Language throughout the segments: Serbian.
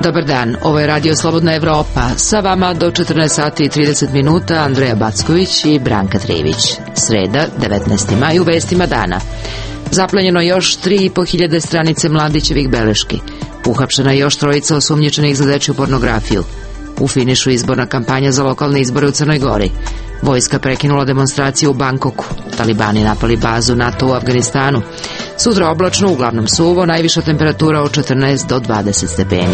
Dobar dan, ovo je Radio Slobodna Evropa. Sa vama do 14 sati i 30 minuta Andreja Backović i Branka Trijević. Sreda, 19. maj, u vestima dana. Zaplenjeno još 3.500 stranice Mladićevih beleški. Uhapšena još 3 osumnjičenih za dečju pornografiju. U finišu izborna kampanja za lokalne izbore u Crnoj Gori. Vojska prekinula demonstraciju u Bangkoku. Talibani napali bazu NATO u Afganistanu. Sutra oblačno, uglavnom suvo, najviša temperatura od 14 do 20 stepeni.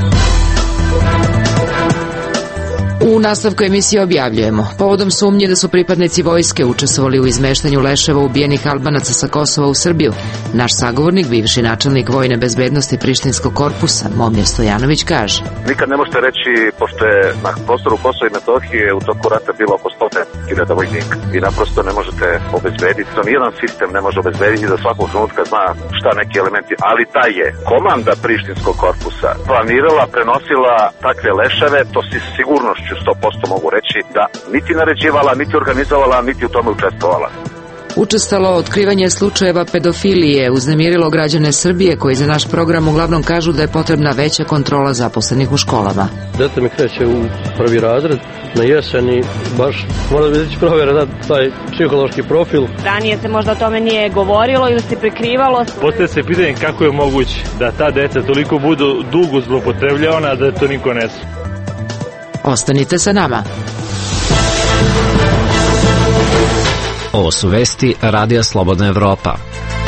U nastavku emisije objavljujemo. Povodom sumnje da su pripadnici vojske učestvovali u izmeštanju leševa ubijenih Albanaca sa Kosova u Srbiju, naš sagovornik, bivši načelnik vojne bezbednosti Prištinskog korpusa, Momir Stojanović, kaže: Nikad ne možete reći, pošto je na prostoru Kosova i Metohije u toku rata bilo oko 100.000 vojnika. Vi naprosto ne možete obezbediti, to nijedan sistem ne može obezbediti da svakog trenutka zna šta neki elementi, ali ta je komanda Prištinskog korpusa planirala, prenosila takve leševe, to si sigurnošću 100% mogu reći da niti naređivala, niti organizovala, niti u tome učestvovala. Učestalo otkrivanje slučajeva pedofilije uznemirilo građane Srbije koji za naš program uglavnom kažu da je potrebna veća kontrola zaposlenih u školama. Dete mi kreće u prvi razred na jesen i baš mora da ići provjera da taj psihološki profil. Ranije se možda o tome nije govorilo ili se prikrivalo. Postavlja se pitanje kako je moguće da ta deca toliko budu dugo zloupotrebljavana da to niko ne zna. Ostanite sa nama. Ovo su vesti Radija Slobodna Evropa.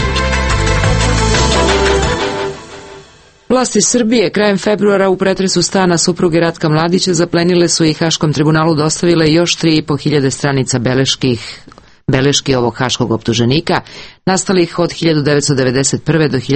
Vlasti Srbije krajem februara u pretresu stana supruge Ratka Mladića zaplenile su i Haškom tribunalu dostavile još 3.500 stranica beleški ovog haškog optuženika, nastalih od 1991. do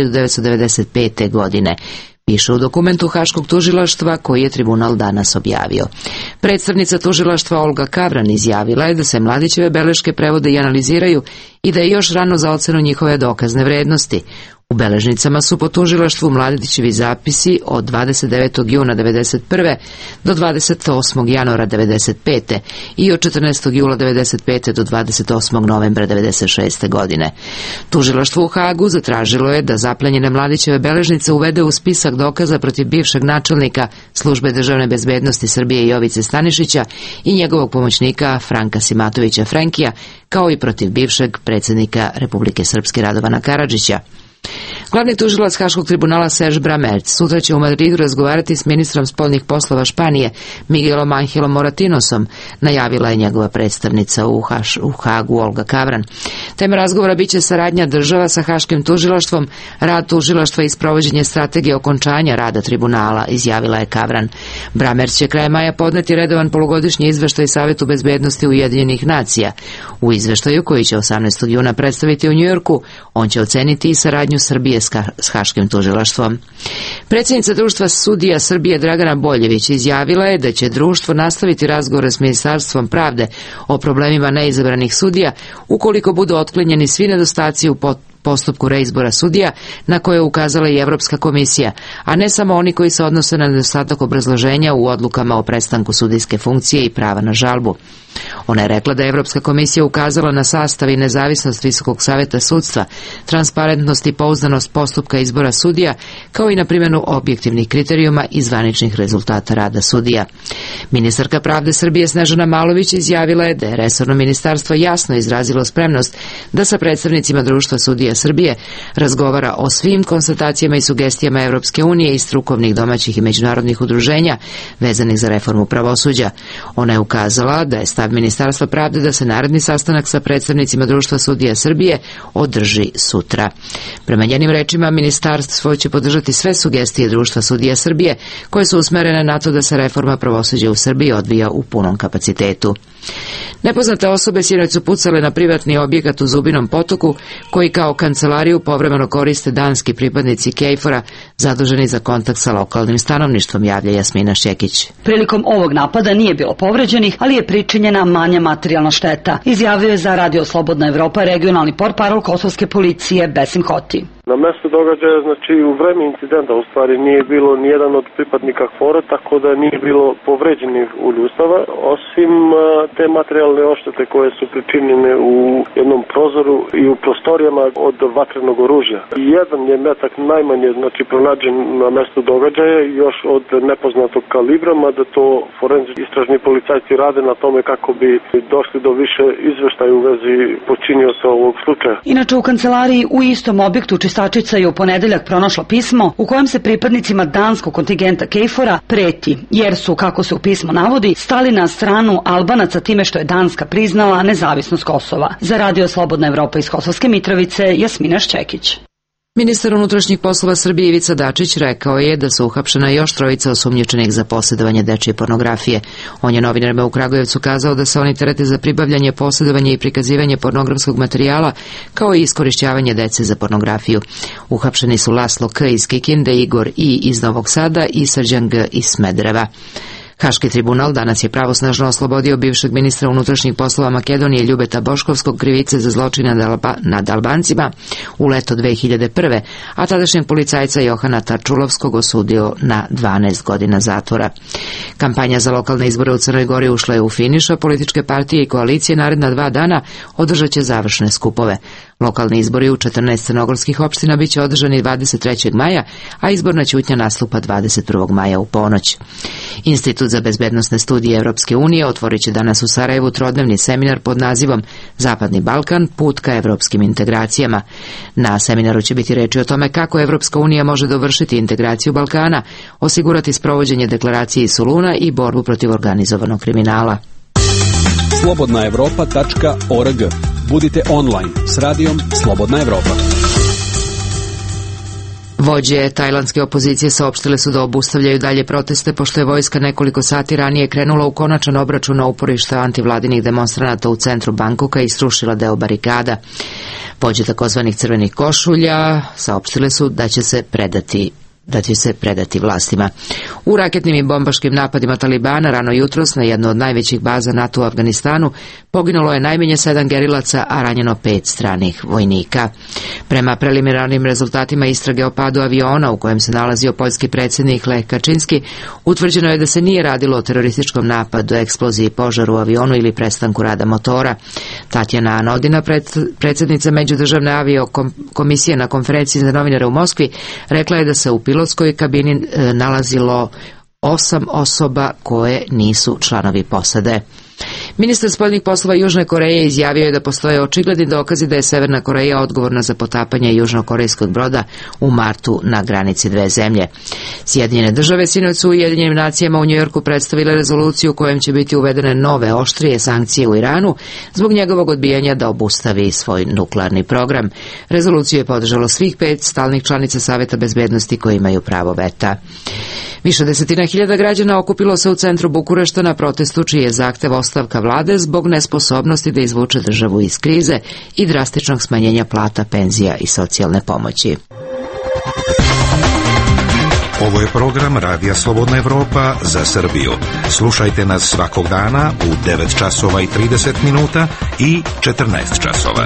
1995. godine. Piše u dokumentu Haškog tužilaštva koji je tribunal danas objavio. Predstavnica tužilaštva Olga Kavran izjavila je da se Mladićeve beleške prevode i analiziraju i da je još rano za ocenu njihove dokazne vrednosti. U beležnicama su po tužilaštvu Mladićevi zapisi od 29. juna 1991. do 28. januara 1995. i od 14. jula 1995. do 28. novembra 1996. godine. Tužilaštvo u Hagu zatražilo je da zaplenjene Mladićeve beležnice uvede u spisak dokaza protiv bivšeg načelnika Službe državne bezbednosti Srbije Jovice Stanišića i njegovog pomoćnika Franka Simatovića Frenkija, kao i protiv bivšeg predsjednika Republike Srpske Radovana Karadžića. Glavni tužilac Haškog tribunala Serge Bramertz sutra će u Madridu razgovarati s ministrom spoljnih poslova Španije Miguelom Angelom Moratinosom, najavila je njegova predstavnica u Hagu Olga Kavran. Tema razgovora biće saradnja država sa Haškim tužilaštvom, rad tužilaštva i sprovođenje strategije okončanja rada tribunala, izjavila je Kavran. Bramertz će krajem maja podneti redovan polugodišnji izveštaj Savetu bezbednosti Ujedinjenih nacija. U izveštaju koji će 18. juna predstaviti u Njujorku, on će oceniti i saradnju Srbije s Haškim tužilaštvom. Predsjednica društva sudija Srbije Dragana Boljević izjavila je da će društvo nastaviti razgovore s Ministarstvom pravde o problemima neizabranih sudija ukoliko budu otklanjeni svi nedostaci u postupku reizbora sudija na koje je ukazala i Evropska komisija, a ne samo oni koji se odnose na nedostatak obrazloženja u odlukama o prestanku sudijske funkcije i prava na žalbu. Ona je rekla da je Evropska komisija ukazala na sastav i nezavisnost Visokog saveta sudstva, transparentnost i pouzdanost postupka izbora sudija, kao i na primjenu objektivnih kriterijuma i zvaničnih rezultata rada sudija. Ministarka pravde Srbije Snežana Malović izjavila je da je resorno ministarstvo jasno izrazilo spremnost da sa predstavnicima društva sudija Srbije razgovara o svim konstatacijama i sugestijama Evropske unije i strukovnih domaćih i međunarodnih udruženja vezanih za reformu pravosuđa. Ona je ukazala da je stav Ministarstva pravde da se naredni sastanak sa predstavnicima društva sudija Srbije održi sutra. Prema njenim rečima, ministarstvo će podržati sve sugestije društva sudija Srbije koje su usmerene na to da se reforma pravosuđa u Srbiji odvija u punom kapacitetu. Nepoznate osobe sinoć su pucale na privatni objekat u Zubinom Potoku, koji kao kancelariju povremeno koriste danski pripadnici KFOR-a zaduženi za kontakt sa lokalnim stanovništvom, javlja Jasmina Šekić. Prilikom ovog napada nije bilo povređenih, ali je pričinjena manja materijalna šteta, izjavio je za Radio Slobodna Evropa regionalni portparol kosovske policije Besim Hoti. Na mestu događaja, znači u vreme incidenta u stvari nije bilo nijedan od pripadnika KFOR-a, tako da nije bilo povređenih u ljudstava, osim te materijalne oštete koje su pričinjene u jednom prozoru i u prostorijama od vatrenog oružja. Jedan je metak najmanje, znači pronađen na mestu događaja, još od nepoznatog kalibra, mada to forenzički istražni policajci rade na tome kako bi došli do više izveštaja u vezi počinioca ovog slučaja. Inače, u kancelariji u istom objektu čistačica je u ponedeljak pronašla pismo u kojem se pripadnicima danskog kontingenta KFOR-a preti, jer su, kako se u pismu navodi, stali na stranu Albanaca time što je Danska priznala nezavisnost Kosova. Za Radio Slobodna Evropa iz Kosovske Mitrovice, Jasmina Šćekić. Ministar unutrašnjih poslova Srbije Ivica Dačić rekao je da su uhapšena još 3 osumnjičenih za posjedovanje dečije pornografije. On je novinarima u Kragujevcu kazao da se oni terete za pribavljanje, posjedovanje i prikazivanje pornografskog materijala, kao i iskorišćavanje dece za pornografiju. Uhapšeni su Laslo K. iz Kikinde, Igor I. iz Novog Sada i Srđan G. iz Smedereva. Haški tribunal danas je pravosnažno oslobodio bivšeg ministra unutrašnjih poslova Makedonije Ljubeta Boškovskog krivice za zločine nad Albancima u leto 2001. a tadašnjeg policajca Johana Tarčulovskog osudio na 12 godina zatvora. Kampanja za lokalne izbore u Crnoj Gori ušla je u finiš, a političke partije i koalicije naredna 2 dana održat će završne skupove. Lokalni izbori u 14 crnogorskih opština biće održani 23. maja, a izborna ćutnja nastupa 21. maja u ponoć. Institut za bezbednosne studije Evropske unije otvorit će danas u Sarajevu 3-dnevni seminar pod nazivom Zapadni Balkan, put ka evropskim integracijama. Na seminaru će biti reči o tome kako Evropska unija može dovršiti integraciju Balkana, osigurati sprovođenje deklaracije iz Soluna i borbu protiv organizovanog kriminala. slobodnaevropa.org. Budite online s radijom Slobodna Evropa. Vođe tajlandske opozicije saopštile su da obustavljaju dalje proteste, pošto je vojska nekoliko sati ranije krenula u konačan obračun na uporište antivladinih demonstranata u centru Bangkoka i srušila deo barikada. Vođe takozvanih crvenih košulja saopštile su da će se predati vlastima. U raketnim i bombaškim napadima Talibana rano jutros na jednu od najvećih baza NATO u Afganistanu poginulo je najmanje 7 gerilaca, a ranjeno 5 stranih vojnika. Prema preliminarnim rezultatima istrage o padu aviona u kojem se nalazio poljski predsjednik Lech Kaczynski, utvrđeno je da se nije radilo o terorističkom napadu, eksploziji, požaru u avionu ili prestanku rada motora. Tatjana Anodina, predsjednica Međudržavne aviokomisije na konferenciji za novinare u Moskvi, rekla je da se u pilotskoj kabini nalazilo 8 osoba koje nisu članovi posade. Ministar spoljnih poslova Južne Koreje izjavio je da postoje očigledni dokazi da je Severna Koreja odgovorna za potapanje južnokorejskog broda u martu na granici 2 zemlje. Sjedinjene države sinoć su u Ujedinjenim nacijama u Njujorku predstavile rezoluciju u kojem će biti uvedene nove oštrije sankcije u Iranu zbog njegovog odbijanja da obustavi svoj nuklearni program. Rezoluciju je podržalo svih 5 stalnih članica Saveta bezbednosti koji imaju pravo veta. Više desetina hiljada građana okupilo se u centru Bukurešta na protestu čiji je zahtev ostavka vlade zbog nesposobnosti da izvuče državu iz krize i drastičnog smanjenja plata, penzija i socijalne pomoći. Ovo je program Radija Slobodna Evropa za Srbiju. Slušajte nas svakog dana u 9 časova i 30 minuta i 14 časova.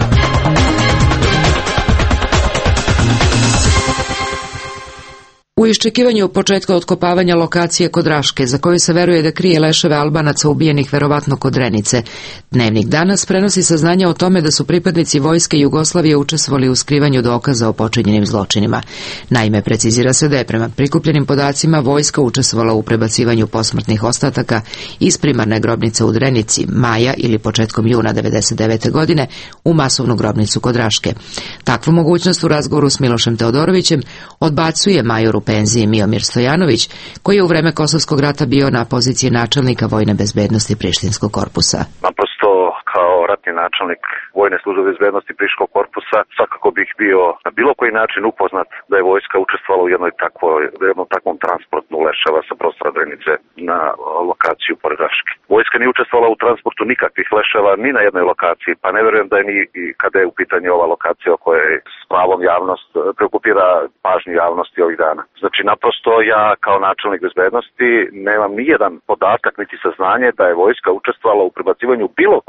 U iščekivanju početka otkopavanja lokacije kod Raške, za koju se veruje da krije leševe Albanaca ubijenih verovatno kod Renice, Dnevnik danas prenosi saznanja o tome da su pripadnici vojske Jugoslavije učestvovali u skrivanju dokaza o počinjenim zločinima. Naime, precizira se da je prema prikupljenim podacima vojska učestvovala u prebacivanju posmrtnih ostataka iz primarne grobnice u Drenici, maja ili početkom juna 1999. godine u masovnu grobnicu kod Raške. Takvu mogućnost u razgovoru s Milošem Teodorovićem odbacuje major u penziji Miomir Stojanović, koji je u vreme Kosovskog rata bio na poziciji načelnika vojne bezbednosti Prištinskog korpusa. Naprosto kao ratni načelnik vojne službe bezbednosti Prištinskog korpusa svakako bih bio na bilo koji način upoznat da je vojska učestvovala u jednom takvom transportu leševa sa prostora Drenice na lokaciju pored Raške. Vojska nije učestvovala u transportu nikakvih leševa ni na jednoj lokaciji, pa ne verujem da je ni kada je u pitanju ova lokacija o kojoj s pravom javnost preokupira pažnju javnosti ovih dana. Znači, naprosto ja kao načelnik bezbednosti nemam ni jedan podatak niti saznanje da je vojska učestvovala u prebacivanju bilo kojih leševa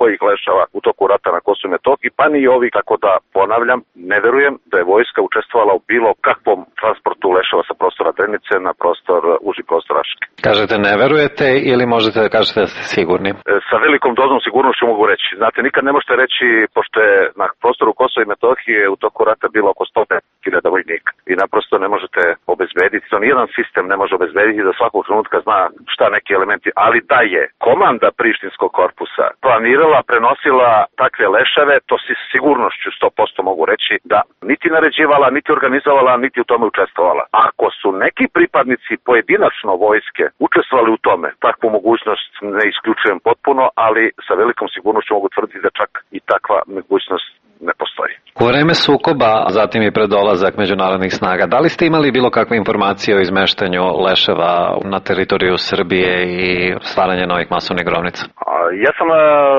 dešava u toku rata na Kosovu i Metohiji, pa ni ovi, tako da ponavljam, ne verujem da je vojska učestvovala u bilo kakvom transportu leševa sa prostora Drenice na prostor, uži prostor Raške. Kažete ne verujete ili možete da kažete da ste sigurni? Sa velikom dozom sigurnošću mogu reći. Znate, nikad ne možete reći, pošto je na prostoru Kosova i Metohije u toku rata bilo oko 100.000 vojnika i naprosto ne možete obezbediti, to nijedan sistem ne može obezbediti da svakog trenutka zna šta neki elementi, ali da je komanda Prištinskog korpusa planirala, prenosila takve leševe, to si sigurnošću 100% mogu reći da niti naređivala, niti organizovala, niti u tome učestvovala. Ako su neki pripadnici pojedinačno vojske učestvovali u tome, takvu mogućnost ne isključujem potpuno, ali sa velikom sigurnošću mogu tvrditi da čak i takva mogućnost ne postoji. U vreme sukoba, zatim i pred dolazak međunarodnih snaga, da li ste imali bilo kakve informacije o izmeštanju leševa na teritoriju Srbije i stvaranje novih masovnih grobnica? Ja sam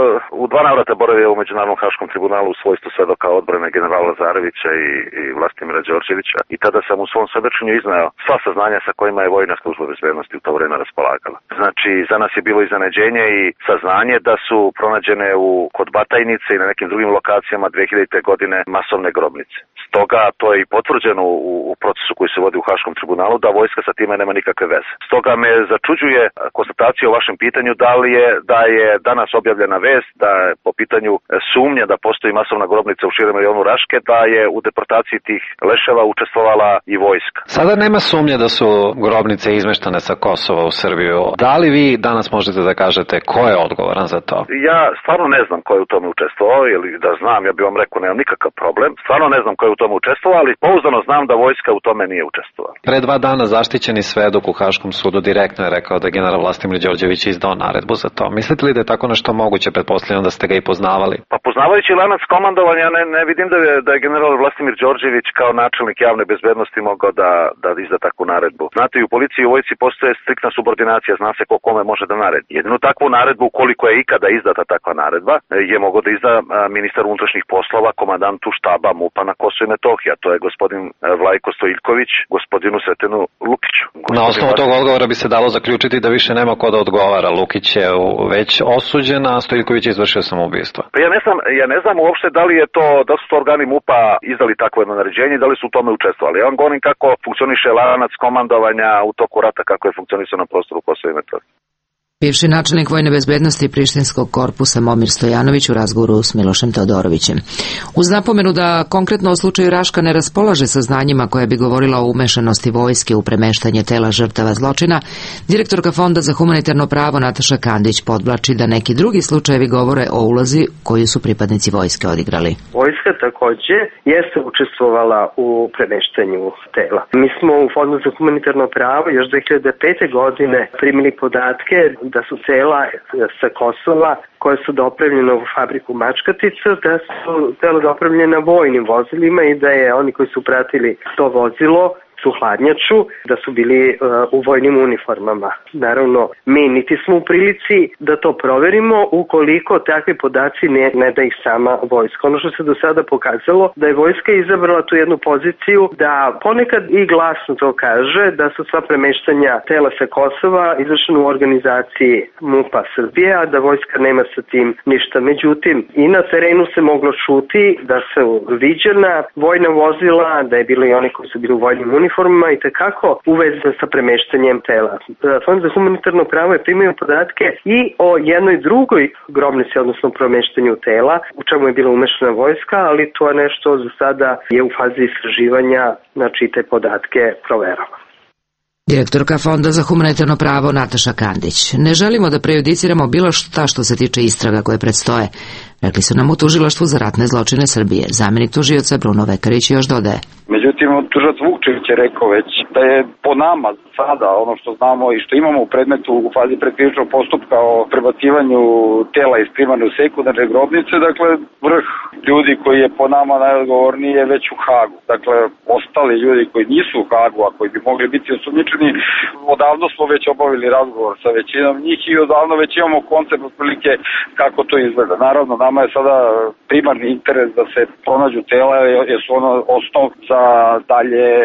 u 2 navrata boravio u Međunarodnom haškom tribunalu u svojstvu svedoka odbrane generala Lazarevića i Vlastimira Đorđevića i tada sam u svom svedočenju izneo sva saznanja sa kojima je vojna služba bezbednosti u to vreme raspolagala. Znači, za nas je bilo iznenađenje i saznanje da su pronađene kod Batajnice i na nekim drugim lokacijama 2000. godine masovne grobnice. Stoga to je i potvrđeno u procesu koji se vodi u Haškom tribunalu da vojska sa time nema nikakve veze. Stoga me začuđuje konstatacija o vašem pitanju da je danas objavljena vest da je po pitanju sumnje da postoji masovna grobnica u širem rajonu Raške, da je u deportaciji tih leševa učestvovala i vojska. Sada nema sumnje da su grobnice izmeštane sa Kosova u Srbiju. Da li vi danas možete da kažete ko je odgovoran za to? Ja stvarno ne znam ko je u tome učestvovao, ili da znam, ja bih vam rekao nemam nikakav problem. Stvarno ne znam ko je u tome učestvovao, ali pouzdano znam da vojska u tome nije učestvovala. Pre 2 dana zaštićeni svedok u Haškom sudu direktno je rekao da general Vlastimir Đorđević izdao naredbu za to. Mislite li da je tako nešto moguće? Pretpostavljam da ste ga i poznavali. Pa poznavajući lanac komandovanja ne vidim da je general Vlastimir Đorđević kao načelnik javne bezbednosti mogao da izda takvu naredbu. Znate, i u policiji i u vojsci postoje striktna subordinacija, zna se ko kome može da naredi. Jedinu takvu naredbu, koliko je ikada izdata takva naredba, je mogao da izda ministar unutrašnjih poslova komandantu štaba MUP-a na Kosovu i Metohiji, a to je gospodin Vlajko Stojiljković, gospodinu Sretenu Lukiću. Na osnovu tog odgovora bi se dalo zaključiti da više nema ko da odgovara. Lukić je već osuđen, a Stojiljković je izvršio samoubistvo. Pa ja ne znam uopšte da su to organi MUP-a izdali takvo jedno naređenje i da li su u tome učestvovali. Ja vam govorim kako funkcioniše lanac komandovanja u toku rata, kako je funkcionisao na prostoru Kosova i Metohije. Bivši načelnik vojne bezbednosti Prištinskog korpusa Momir Stojanović u razgovoru s Milošem Teodorovićem. Uz napomenu da konkretno u slučaju Raška ne raspolaže saznanjima koja bi govorila o umešanosti vojske u premeštanje tela žrtava zločina, direktorka Fonda za humanitarno pravo Nataša Kandić podvlači da neki drugi slučajevi govore o ulozi koju su pripadnici vojske odigrali. Vojska takođe jeste učestvovala u premeštanju tela. Mi smo u Fondu za humanitarno pravo još 2005. godine primili podatke da su tela sa Kosova koje su dopravljene u fabriku Mačkatica, da su tela dopravljena vojnim vozilima i da je oni koji su pratili to vozilo su hladnjaču, da su bili u vojnim uniformama. Naravno, mi niti smo u prilici da to proverimo ukoliko takvi podaci ne da ih sama vojska. Ono što se do sada pokazalo, da je vojska izabrala tu jednu poziciju da ponekad i glasno to kaže, da su sva premeštanja tela sa Kosova izvršena u organizaciji MUP-a Srbije, a da vojska nema sa tim ništa. Međutim, i na terenu se moglo čuti da su viđena vojna vozila, da je bilo i oni koji su bili u vojnim uniformama i tekako uvezan sa premeštanjem tela. Fond za humanitarno pravo je primio podatke i o jednoj drugoj grobnici, odnosno premeštanju tela, u čemu je bila umešana vojska, ali to je nešto za sada je u fazi istraživanja, znači te podatke proverava. Direktorka Fonda za humanitarno pravo Nataša Kandić. Ne želimo da prejudiciramo bilo šta što se tiče istraga koje predstoje, rekli su nam u Tužilaštvu za ratne zločine Srbije. Zamenik tužioca Bruno Vekarić još dodaje. Međutim, tužilac Vukčević je rekao već da je po nama sada ono što znamo i što imamo u predmetu u fazi predkrivičnog postupka o prebacivanju tela iz primarne u sekundarne grobnice, dakle vrh ljudi koji je po nama najodgovorniji je već u Hagu. Dakle, ostali ljudi koji nisu u Hagu, a koji bi mogli biti osumnjičeni, odavno smo već obavili razgovor sa većinom njih i odavno već imamo koncept otprilike kako to izgleda. Naravno, nama je sada primarni interes da se pronađu tela jer su ono osnov za dalje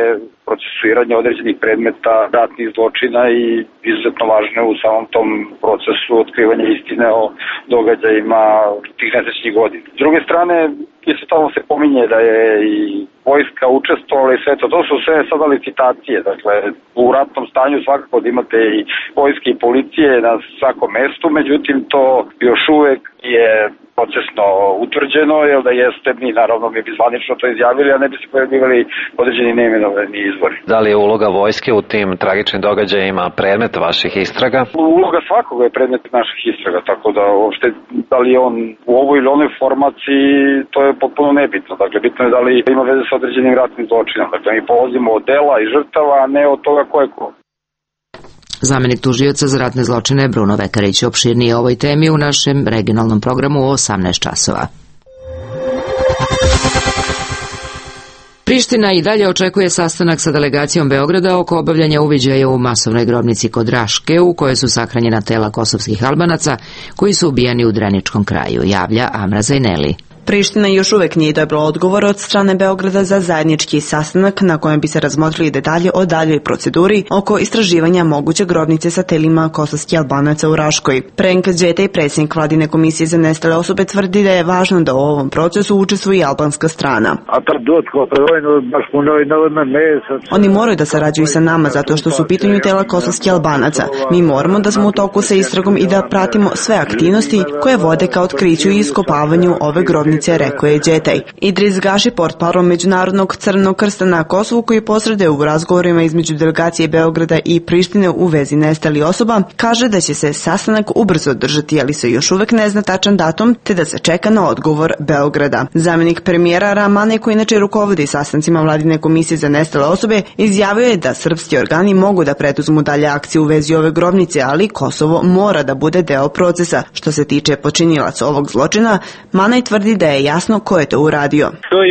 procesuiranje određenih predmeta ratnih zločina i izuzetno važne u samom tom procesu otkrivanja istine o događajima tih nesrećnih godina. S druge strane, isto tamo se pominje da je i vojska učestvovala i sve to. To su sve sada licitacije. Dakle, u ratnom stanju svakako da imate i vojske i policije na svakom mestu, međutim to još uvek je procesno utvrđeno, jer da jeste, mi naravno mi bi zvanično to izjavili, a ne bi se pojavljivali određeni neimenovani izvori. Da li je uloga vojske u tim tragičnim događajima predmet vaših istraga? Uloga svakoga je predmet naših istraga, tako da uopšte da li je on u ovoj ili onoj formaciji, to je potpuno nebitno. Dakle, bitno je da li ima veze sa određenim ratnim zločinom. Dakle, mi polazimo od dela i žrtava, a ne od toga ko je ko. Zamenik tužioca za ratne zločine Bruno Vekarić opširnije o ovoj temi u našem regionalnom programu u 18 časova. Priština i dalje očekuje sastanak sa delegacijom Beograda oko obavljanja uviđaja u masovnoj grobnici kod Raške, u kojoj su sahranjena tela kosovskih Albanaca koji su ubijani u Dreničkom kraju, javlja Amra Zajneli. Priština još uvek nije dobila odgovor od strane Beograda za zajednički sastanak na kojem bi se razmotrili detalje o daljoj proceduri oko istraživanja moguće grobnice sa telima kosovskih Albanaca u Raškoj. Prenk Đetej, predsjednik Vladine komisije za nestale osobe, tvrdi da je važno da u ovom procesu učestvuje i albanska strana. Oni moraju da sarađuju sa nama zato što su u pitanju tela kosovskih Albanaca. Mi moramo da smo u toku sa istragom i da pratimo sve aktivnosti koje vode ka otkriću i iskopavanju ove grobnice, rekao je Đetej. Idris Gaši, portparol Međunarodnog Crvenog krsta na Kosovu, koji posreduje u razgovorima između delegacije Beograda i Prištine u vezi nestalih osoba, kaže da će se sastanak ubrzo održati, ali se još uvek ne zna tačan datum, te da se čeka na odgovor Beograda. Zamenik premijera Ramane, koji inače rukovodi sastancima Vladine komisije za nestale osobe, izjavio je da srpski organi mogu da preduzmu dalje akcije u vezi ove grobnice, ali Kosovo mora da bude deo procesa. Što se tiče počinilaca ovog zločina, Manaj tvrdi da je jasno ko je to uradio.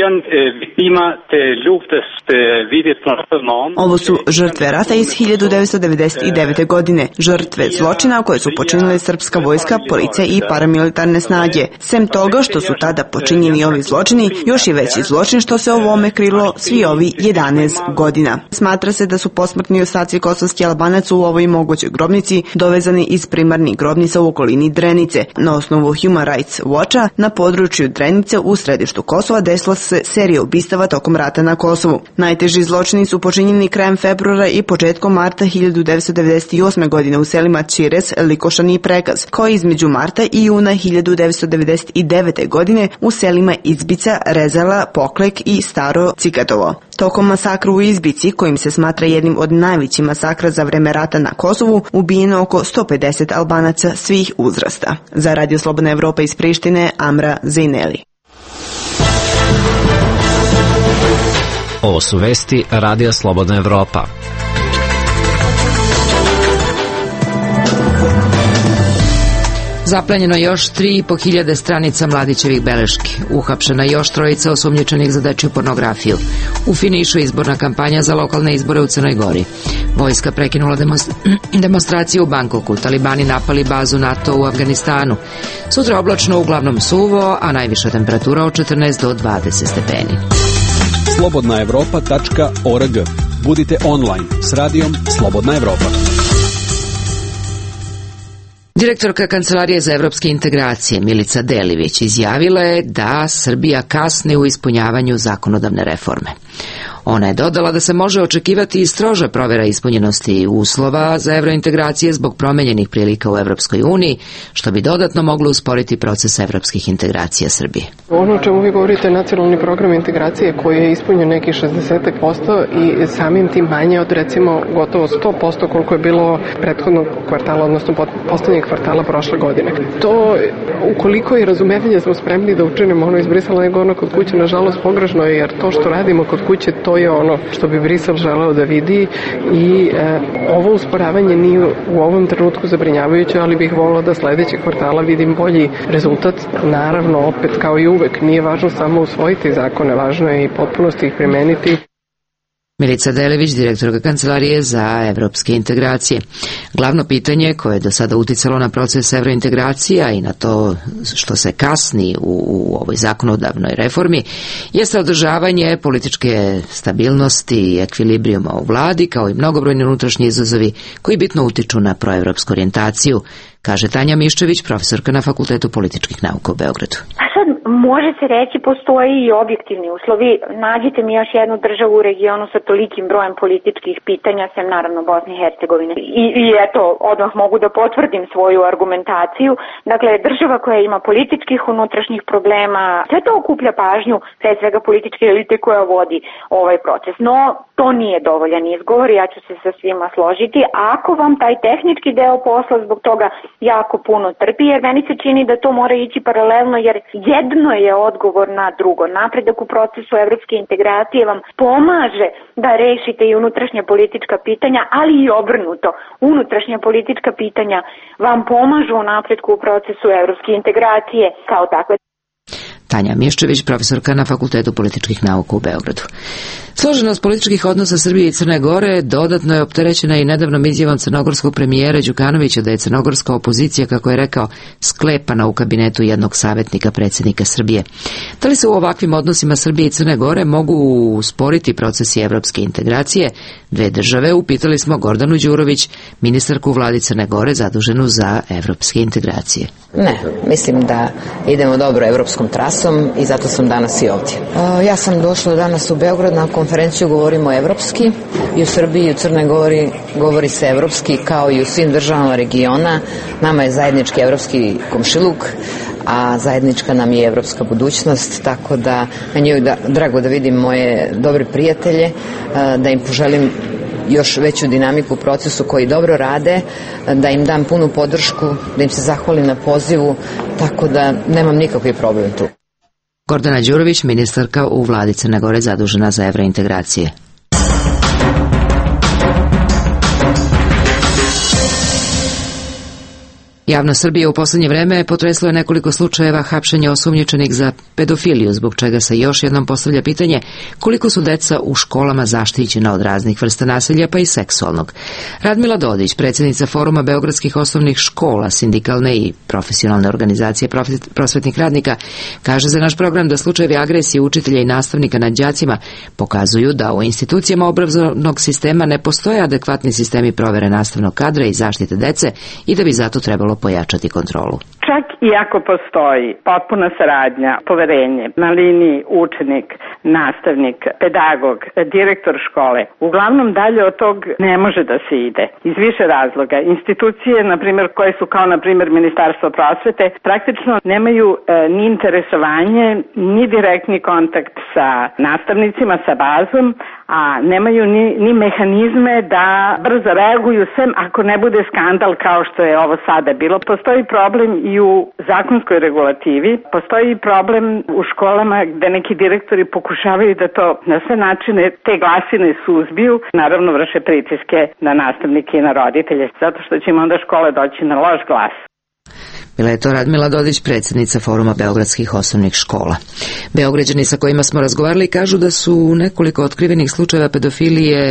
Ovo su žrtve rata iz 1999. godine, žrtve zločina koje su počinile srpska vojska, policija i paramilitarne snage. Sem toga što su tada počinjeni ovi zločini, još je veći zločin što se ovome krilo svi ovi 11 godina. Smatra se da su posmrtni ostaci kosovskih Albanaca u ovoj mogućoj grobnici dovezani iz primarnih grobnica u okolini Drenice. Na osnovu Human Rights Watcha, na području Drenice u središtu Kosova desila se serija ubistava tokom rata na Kosovu. Najteži zločini su počinjeni krajem februara i početkom marta 1998. godine u selima Čires, Likošan i Prekaz, kao između marta i juna 1999. godine u selima Izbica, Rezala, Poklek i Staro Cikatovo. Tokom masakra u Izbici, kojim se smatra jednim od najvećih masakra za vreme rata na Kosovu, ubijeno oko 150 Albanaca svih uzrasta. Za Radio Slobodna Evropa iz Prištine, Amra Zajneli. Ovo su vesti Radija Slobodna Evropa. Zaplenjeno još 3.500 stranica Mladićevih beleški. Uhapšena još 3 osumnjičenih za dečju pornografiju. U finišu izborna kampanja za lokalne izbore u Crnoj Gori. Vojska prekinula demonstraciju u Bankoku. Talibani napali bazu NATO u Afganistanu. Sutra oblačno, uglavnom suvo, a najviša temperatura od 14 do 20 stepeni. slobodnaevropa.org. Budite online s radijom Slobodna Evropa. Direktorka Kancelarije za evropske integracije Milica Delivić izjavila je da Srbija kasni u ispunjavanju zakonodavne reforme. Ona je dodala da se može očekivati i stroža provjera ispunjenosti uslova za evrointegracije zbog promenjenih prilika u Evropskoj uniji, što bi dodatno moglo usporiti proces evropskih integracija Srbije. Ono o čemu vi govorite je nacionalni program integracije koji je ispunjen nekih 60% i samim tim manje od recimo gotovo 100% koliko je bilo prethodnog kvartala, odnosno poslednjeg kvartala prošle godine. To, ukoliko je razumevanje smo spremni da učinimo ono iz Brisela nego ono kod kuće, nažalost pogrešno je, jer to što radimo kod kuće, to je ono što bi Brisel želeo da vidi i ovo usporavanje nije u ovom trenutku zabrinjavajuće, ali bih volila da sledećeg kvartala vidim bolji rezultat. Naravno, opet kao i uvek, nije važno samo usvojiti zakone, važno je i potpunosti ih primeniti. Milica Delević, direktorka Kancelarije za evropske integracije. Glavno pitanje koje je do sada uticalo na proces evrointegracija i na to što se kasni u ovoj zakonodavnoj reformi jeste održavanje političke stabilnosti i ekvilibrijuma u vladi, kao i mnogobrojni unutrašnji izazovi koji bitno utiču na proevropsku orijentaciju, kaže Tanja Miščević, profesorka na Fakultetu političkih nauka u Beogradu. Može se reći, postoji i objektivni uslovi. Nađite mi još jednu državu u regionu sa tolikim brojem političkih pitanja, sem naravno Bosne i Hercegovine. I eto, odmah mogu da potvrdim svoju argumentaciju. Dakle, država koja ima političkih unutrašnjih problema, sve to okuplja pažnju, pre svega političke elite koja vodi ovaj proces. No, to nije dovoljan izgovor, ja ću se sa svima složiti. A ako vam taj tehnički deo posla zbog toga jako puno trpi, jer meni se čini da to mora ići paralelno, jer jedno je odgovor na drugo. Napredak u procesu evropske integracije vam pomaže da rešite i unutrašnja politička pitanja, ali i obrnuto. Unutrašnja politička pitanja vam pomažu u napretku u procesu evropske integracije kao takve. Tanja Miščević, profesorka na Fakultetu političkih nauka u Beogradu. Složenost političkih odnosa Srbije i Crne Gore dodatno je opterećena i nedavnom izjavom crnogorskog premijera Đukanovića da je crnogorska opozicija, kako je rekao, sklepana u kabinetu jednog savjetnika predsjednika Srbije. Da li se u ovakvim odnosima Srbije i Crne Gore mogu usporiti procesi evropske integracije dve države, upitali smo Gordanu Đurović, ministarku u vladi Crne Gore zaduženu za evropske integracije. Ne, mislim da idemo dobro evropskom trasom i zato sam danas i ovdje. Ja sam došla danas u Beograd na konferenciju, govorimo evropski, i u Srbiji i u Crnoj Gori govori se evropski kao i u svim državama regiona. Nama je zajednički evropski komšiluk, a zajednička nam je evropska budućnost, tako da meni je drago da vidim moje dobre prijatelje, da im poželim još veću dinamiku u procesu koji dobro rade, da im dam punu podršku, da im se zahvalim na pozivu, tako da nemam nikakvi problem tu. Gordana Đurović, ministarka u vladi Crne Gore zadužena za evrointegracije. Javnost Srbije u posljednje vreme potreslo je nekoliko slučajeva hapšenja osumnjičenih za pedofiliju, zbog čega se još jednom postavlja pitanje koliko su deca u školama zaštićena od raznih vrsta nasilja, pa i seksualnog. Radmila Dodić, predsjednica Foruma beogradskih osnovnih škola, sindikalne i profesionalne organizacije prosvetnih radnika, kaže za naš program da slučajevi agresije učitelja i nastavnika nad đacima pokazuju da u institucijama obrazovnog sistema ne postoje adekvatni sistemi provere nastavnog kadra i zaštite dece i da bi zato trebalo pojačati kontrolu. Čak i ako postoji potpuna saradnja, poverenje na liniji učenik, nastavnik, pedagog, direktor škole, uglavnom dalje od tog ne može da se ide. Iz više razloga. Institucije, na primjer, koje su kao, na primjer, Ministarstvo prosvete, praktično nemaju ni interesovanje, ni direktni kontakt sa nastavnicima, sa bazom, a nemaju ni mehanizme da brzo reaguju, sem ako ne bude skandal kao što je ovo sada bilo. Postoji problem i u zakonskoj regulativi, postoji problem u školama gde neki direktori pokušavaju da to na sve načine te glasine suzbiju, naravno vrše pritiske na nastavnike i na roditelje, zato što će im onda škole doći na loš glas. Bila je to Radmila Dodić, predsjednica Foruma beogradskih osnovnih škola. Beograđani sa kojima smo razgovarali kažu da su nekoliko otkrivenih slučajeva pedofilije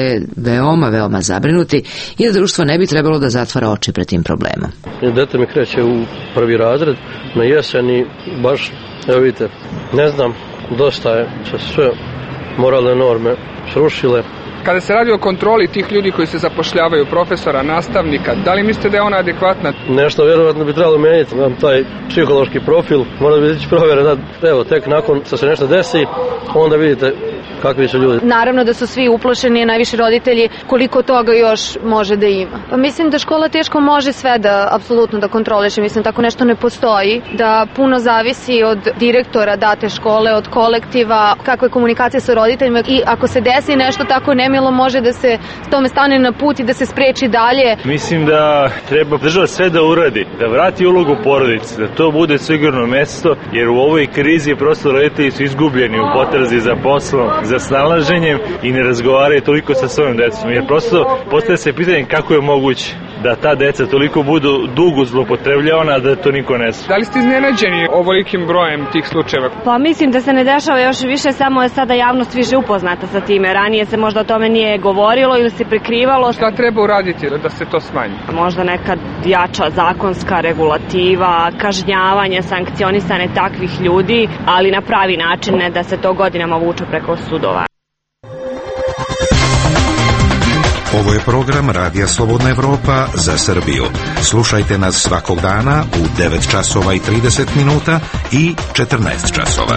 veoma zabrinuti i da društvo ne bi trebalo da zatvara oči pred tim problemom. Dete mi kreće u prvi razred na jesen i baš, evo vidite, ne znam, dosta je se sve moralne norme srušile. Kada se radi o kontroli tih ljudi koji se zapošljavaju, profesora, nastavnika, da li mislite da je ona adekvatna? Nešto vjerovatno bi trebalo menjati, taj psihološki profil, mora da biti provjere, evo, tek nakon što se nešto desi, onda vidite kakvi su ljudi. Naravno da su svi uplašeni, najviše roditelji, koliko toga još može da ima. Pa mislim da škola teško može sve da apsolutno da kontroliše, mislim tako nešto ne postoji, da puno zavisi od direktora date škole, od kolektiva, kakva je komunikacija sa roditeljima i ako se desi nešto tako nemilo može da se tome stane na put i da se spreči dalje. Mislim da treba država sve da uradi, da vrati ulogu porodice, da to bude sigurno mesto, jer u ovoj krizi prosto roditelji su izgubljeni u potrazi za poslom, za snalaženjem i ne razgovaraju toliko sa svojim decom, jer prosto postaje se pitanje kako je moguće da ta deca toliko budu dugo zlopotrebljavana da to niko ne zna. Da li ste iznenađeni ovolikim brojem tih slučajeva? Pa mislim da se ne dešava još više, samo je sada javnost više upoznata sa time. Ranije se možda o tome nije govorilo ili se prikrivalo. Šta treba uraditi da se to smanji? Možda neka jača zakonska regulativa, kažnjavanje, sankcionisane takvih ljudi, ali na pravi način, ne da se to godinama vuče preko sudova. Ovo je program Radija Slobodna Evropa za Srbiju. Slušajte nas svakog dana u 9 časova i 30 minuta i 14 časova.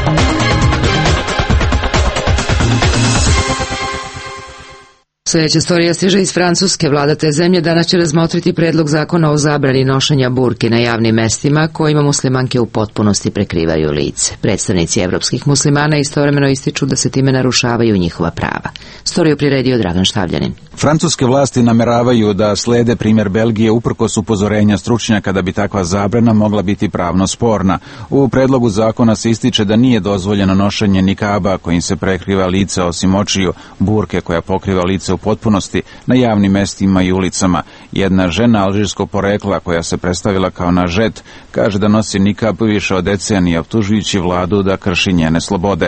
Sljedeća storija stiže iz Francuske. Vlada te zemlje danas će razmotriti predlog zakona o zabrani nošenja burke na javnim mestima kojima muslimanke u potpunosti prekrivaju lice. Predstavnici evropskih muslimana istovremeno ističu da se time narušavaju njihova prava. Storiju priredio Dragan Štavljanin. Francuske vlasti nameravaju da slede primjer Belgije uprkos upozorenja stručnjaka da bi takva zabrana mogla biti pravno sporna. U predlogu zakona se ističe da nije dozvoljeno nošenje nikaba kojim se prekriva lice osim očiju, burke koja pokriva lice u potpunosti na javnim mestima i ulicama. Jedna žena alžirskog porekla koja se predstavila kao Nažet kaže da nosi nikab više od decenija, optužujući vladu da krši njene slobode.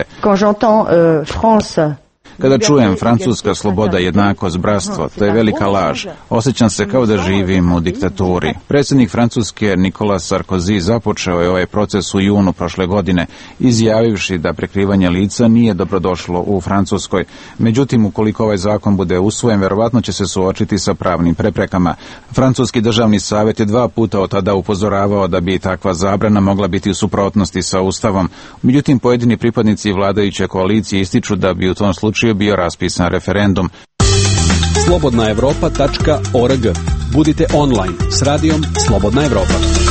Kada čujem francuska sloboda, jednakost, bratstvo, to je velika laž. Osjećam se kao da živim u diktaturi. Predsjednik Francuske Nicolas Sarkozy započeo je ovaj proces u junu prošle godine, izjavivši da prekrivanje lica nije dobrodošlo u Francuskoj. Međutim, ukoliko ovaj zakon bude usvojen, verovatno će se suočiti sa pravnim preprekama. Francuski državni savjet je 2 puta od tada upozoravao da bi takva zabrana mogla biti u suprotnosti sa Ustavom. Međutim, pojedini pripadnici vladajuće koalicije ističu da bi u tom slučaju bio raspisan referendum. slobodnaevropa.org. Budite online s radijom Slobodna Evropa.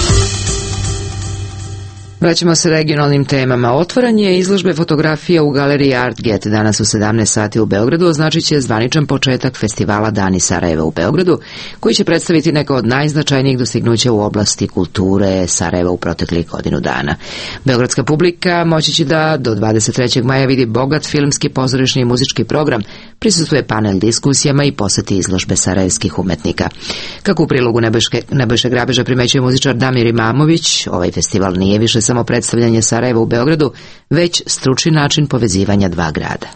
Vraćamo se regionalnim temama. Otvaranje izložbe fotografija u galeriji Artget danas u 17 sati u Beogradu označit će zvaničan početak festivala Dani Sarajeva u Beogradu, koji će predstaviti neka od najznačajnijih dostignuća u oblasti kulture Sarajeva u proteklih godinu dana. Beogradska publika moći će da do 23. maja vidi bogat filmski, pozorišni i muzički program, prisustuje panel diskusijama i poseti izložbe sarajevskih umetnika. Kako u prilogu Nebojše Grabeža primećuje muzičar Damir Imamović, ovaj festival nije više samo predstavljanje Sarajeva u Beogradu, već stručni način povezivanja 2 grada.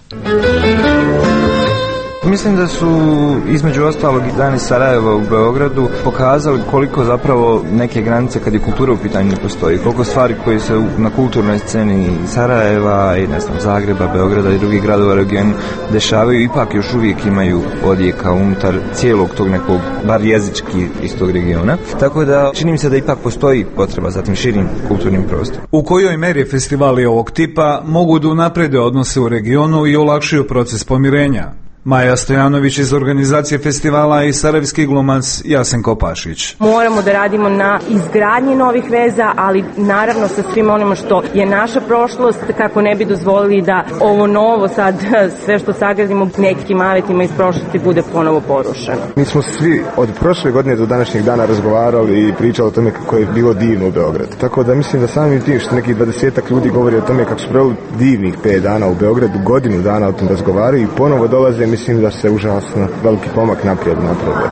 Mislim da su između ostalog i Dani Sarajeva u Beogradu pokazali koliko zapravo neke granice kad je kultura u pitanju ne postoji, koliko stvari koje se na kulturnoj sceni Sarajeva i Zagreba, Beograda i drugih gradova u regionu dešavaju, ipak još uvijek imaju odjeka unutar cijelog tog nekog, bar jezički iz tog regiona. Tako da čini mi se da ipak postoji potreba za tim širim kulturnim prostorom. U kojoj meri festivali ovog tipa mogu da unaprede odnose u regionu i olakšaju proces pomirenja? Maja Stojanović iz organizacije festivala i sarajevski glumac Jasen Kopašić. Moramo da radimo na izgradnji novih veza, ali naravno sa svim onim što je naša prošlost, kako ne bi dozvolili da ovo novo sad, sve što sagradimo nekim avetima iz prošlosti bude ponovo porušeno. Mi smo svi od prošle godine do današnjeg dana razgovarali i pričali o tome kako je bilo divno u Beogradu. Tako da mislim da samim tim što nekih 20 ljudi govori o tome kako su proveli divnih 5 dana u Beogradu, godinu dana o tom razgovaraju i ponovo dolaze, mislim da se užasno veliki pomak naprijed napravio.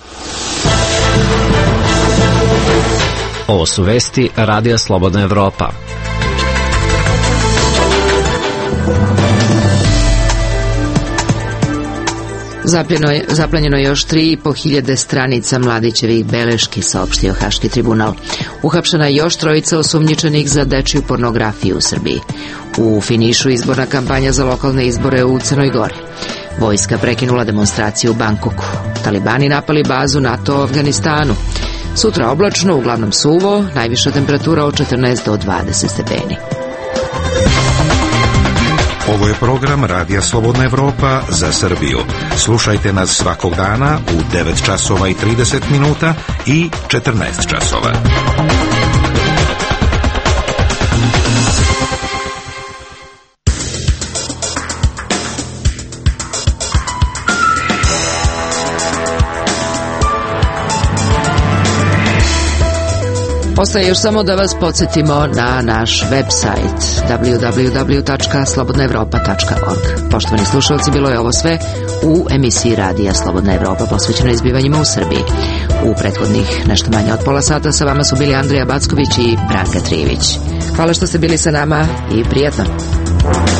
Ovo su vesti Radija Slobodna Evropa. Zaplenjeno još 3.500 stranica Mladićevih beleški, saopštio Haški tribunal. Uhapšena je još 3 osumnjičenih za dečiju pornografiju u Srbiji. U finišu izborna kampanja za lokalne izbore u Crnoj Gori. Vojska prekinula demonstraciju u Bankoku. Talibani napali bazu NATO u Afganistanu. Sutra oblačno, uglavnom suvo, najviša temperatura od 14 do 20 stepeni. Ovo je program Radija Slobodna Evropa za Srbiju. Slušajte nas svakog dana u 9 časova i 30 minuta i 14 časova. Ostaje još samo da vas podsjetimo na naš website www.slobodnaevropa.org. Poštovani slušalci, bilo je ovo sve u emisiji Radija Slobodna Evropa posvećena izbivanjima u Srbiji. U prethodnih nešto manje od pola sata sa vama su bili Andrija Backović i Branka Trivić. Hvala što ste bili sa nama i prijatno.